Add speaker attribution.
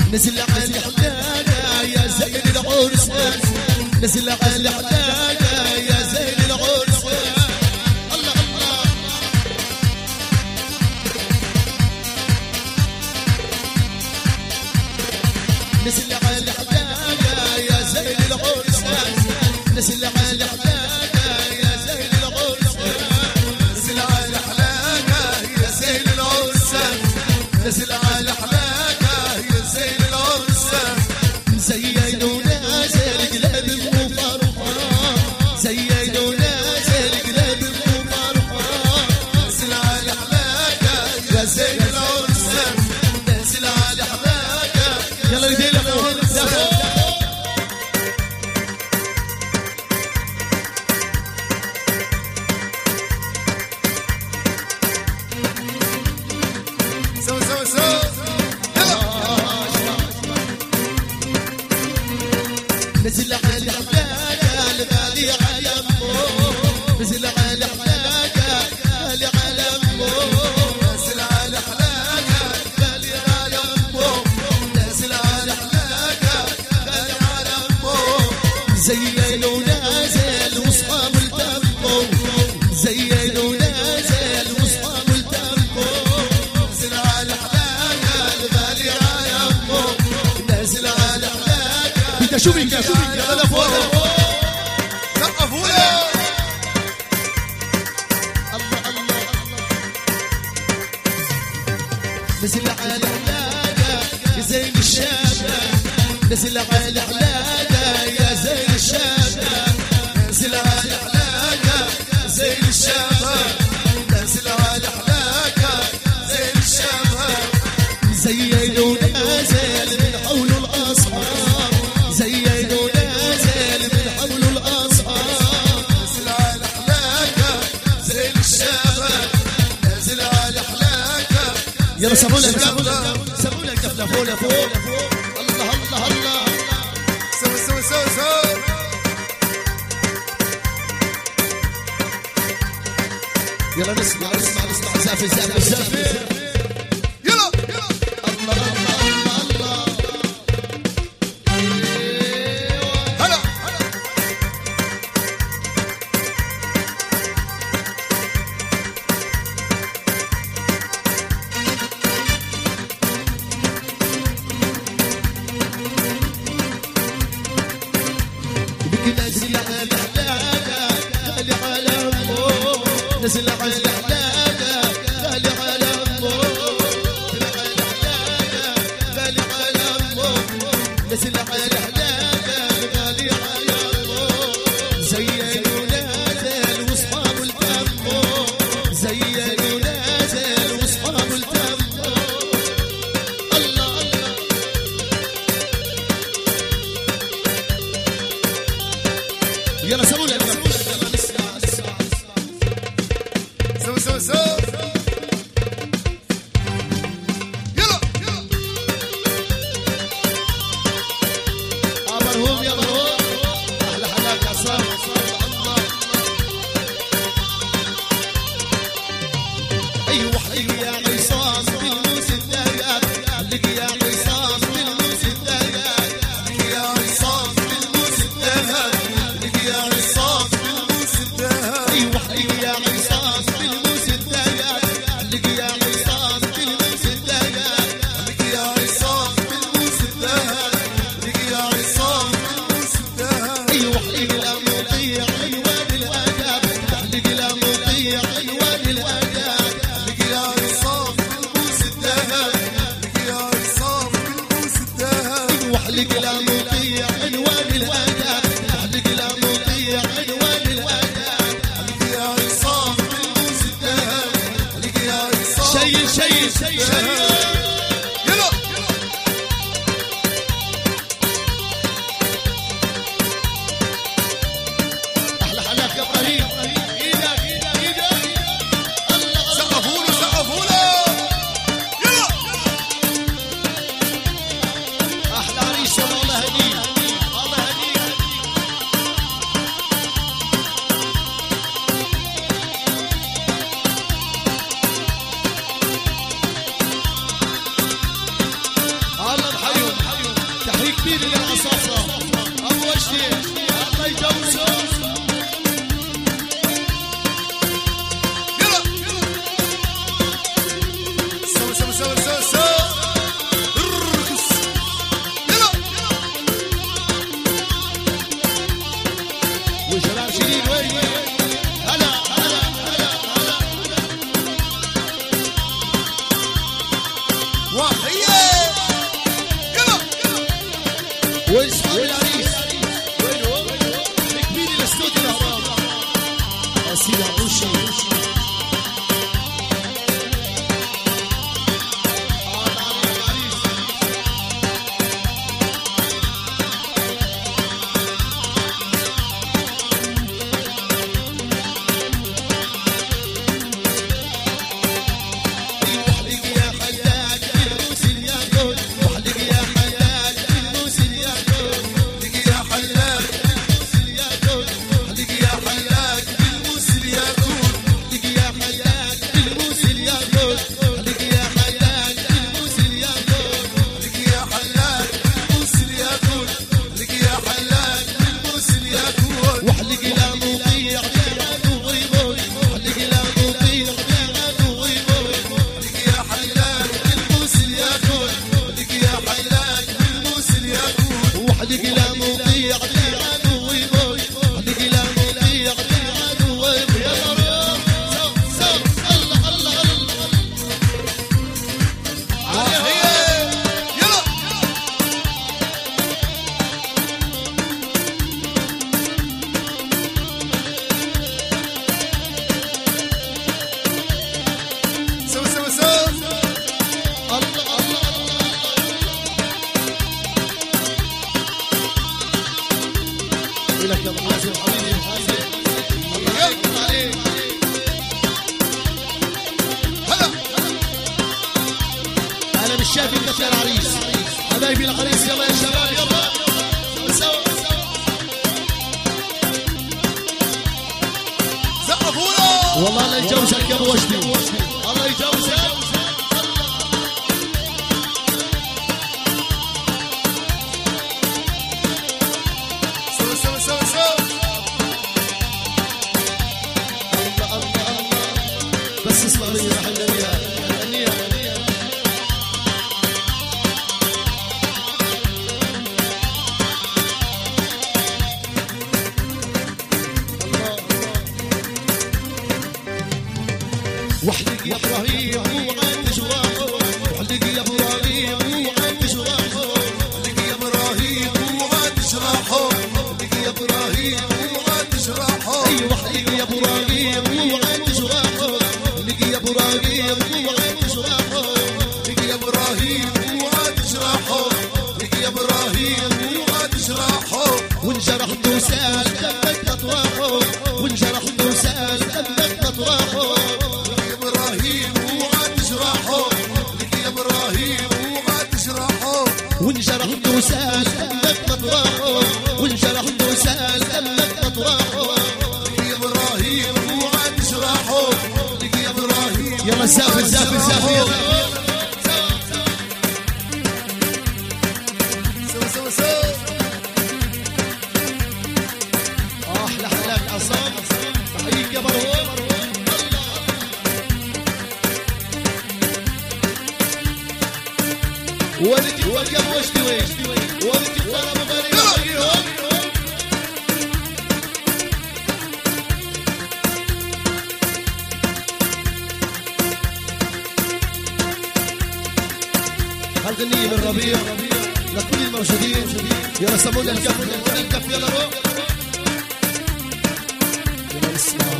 Speaker 1: نزل على حلاقة يا زين العرس نزل على حلاقة يا زين العرس الله الله نزل على حلاقة يا زين العرس نزل على حلاقة يا زين العرس نزل على حلاقة يا زين العرس نزل على حلاقة يا زين العرس زين ونازل قلب وفرحان زين ونازل قلب وفرحان نزل على حلاقة يا زين العرس نزل على حلاقة يلا يدي العرس نزل على حلاقة الغالي على أمه نزل على حلاقة الغالي على أمه نزل على حلاقة الغالي على أمه نزل على حلاقة الغالي على أمه زين ونازل وصحاب التمو زين ونازل وصحاب التمو نزل على حلاقة الغالي على أمه نزل على حلاقة شوفي يلا فوق سقفوا له الله الله نزل على حلاقة يا زين الشاب نزل على حلاقة يا زين الشاب نزل على حلاقة زين الشاب نزل على حلاقة زين الشاب زين ونازل من حول الأصحاب زين ونازل من حول الأصحاب نزل على حلاقة زين الشباب نزل على حلاقة يلا سموا لك دفلة فوق الله الله الله سوي يلا نسمع زافي يلا الله نزل على حلاقة غالي على أمه نزل على حلاقة غالي على أمه غالي على أمه نزل على حلاقة غالي على أمه زين ونازل وصحاب التمو زين ونازل وصحاب التمو الله الله يلا سووا لك يلا نسمع سو يلا مرهوم يا مرهوم احلى حلاقة صار الله ايوه حلق يا عصام بالموس الدايات حلق يا عصام بالموس الدايات حلق يا عصام بالموس الدايات يا عصام بالموس الدهب ايوه حلق يا عصام بالموس الدهب حلق يا عصام بالموس الدهب حلق يا عصام بالموس الدهب حلق يا عصام بالموس الدهب ايوه حلق لا مطيع عنوان الاداب حلق لا مطيع عنوان الاداب حلق يا عصام بالموس الدهب حلق يا عصام بالموس الدهب ايوه حلق لا مطيع عنوان الاداب حلق لا مطيع عنوان الاداب حلق يا عصام بالموس الدهب حلق يا عصام شيل يلا احلى حلاك يا ابراهيم ايدك الله سقفوا له يلا احلى عريس والله يجيني للعصافرة ابو وجدي الله يجوزه. يلا سوا سوا سوا سوا سوا ارقص. يلا وشباب شيرين وين هلا هلا هلا هلا وحيه. يلا وين صحاب العريس وين هو مكبيني الاستوديو الاهرام سيدي عبوشي. شافي مثل العريس حبايبي العريس. يلا يا شباب يلا سوا زقفونا. والله الله يجوزك يا ابو وجدي الله يجوزك. سوا سوا سوا سوا الله الله الله. بس اسمع مني راح نغنيها وحدك يا ابراهيم وعند جراحه. وحدك يا ابراهيم وعند جراحه. وحدك يا ابراهيم وعند جراحه. وحدك يا ابراهيم وعند جراحه. اي وحدك يا ابراهيم وعند جراحه. وحدك يا ابراهيم وعند جراحه. وحدك يا ابراهيم وعند جراحه. وحدك يا ابراهيم وعند جراحه. وانجرحت وسال دمك اطراحه. وانجرحت وسال دمك اطراحه. وانجرحت وسال دمك مطراحه. وانجرحت وسال دمك مطراحه. يا ابراهيم وعد جراحه. يا ابراهيم يلا سافر سافر سافر سوا سوا سوا. احلى حلاك عصام تحييك يا مروان. ولدي وكم وجدي وين ولدي ولا مبارك عليهم. هالغنية من ربيع لكل الموجودين. يلا سمونا الكف الكف يلا روح. يلا اسمع